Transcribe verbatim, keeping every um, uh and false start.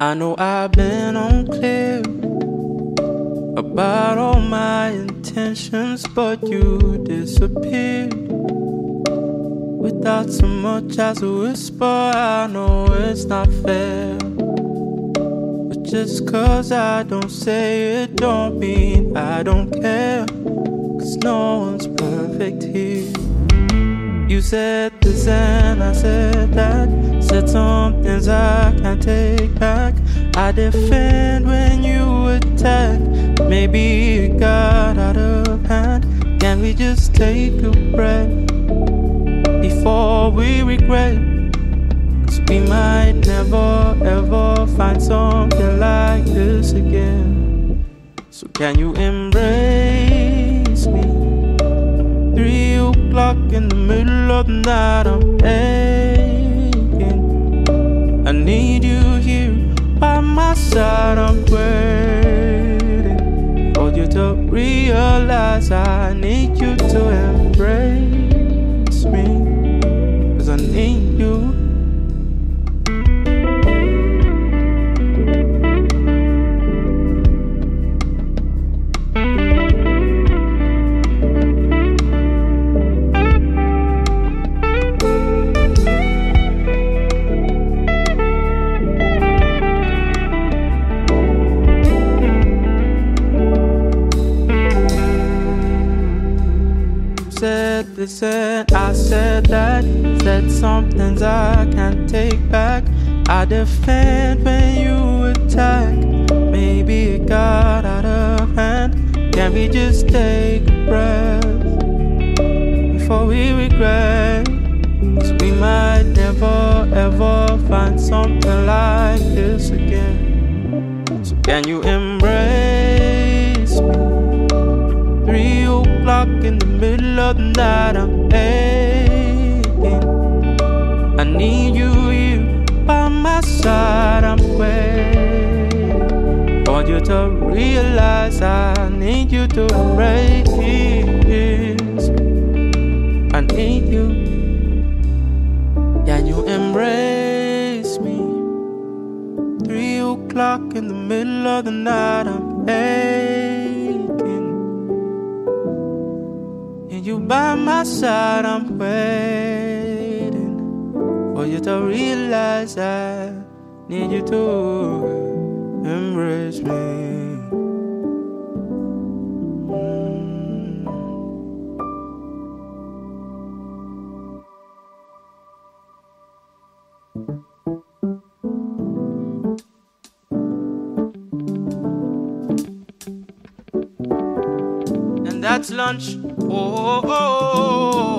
I know I've been unclear about all my intentions, but you disappeared without so much as a whisper. I know it's not fair, but just 'cause I don't say it don't mean I don't care, 'cause no one's perfect here. You said this and I said that, said some things I can't take back. I defend when you attack. Maybe it got out of hand. Can we just take a breath before we regret? 'Cause we might never ever find something like this again. So can you embrace me? Three o'clock in the middle of the night, I'm aching. I need you here by my side. I'm waiting for you to realize I need you to embrace me, 'cause I need you. Said this and I said that, said some things I can't take back. I defend when you attack. Maybe it got out of hand. Can we just take a breath before we regret? 'Cause we might never ever find something like this again. So can you embrace me? Three o'clock in the middle of the night, I'm aching. I need you here by my side. I'm waiting for you to realize I need you to embrace. I need you. Can you embrace me? Three o'clock in the middle of the night, I'm aching. You by my side, I'm waiting for you to realize I need you to embrace me. Mm. And that's lunch. Oh, oh, oh, oh.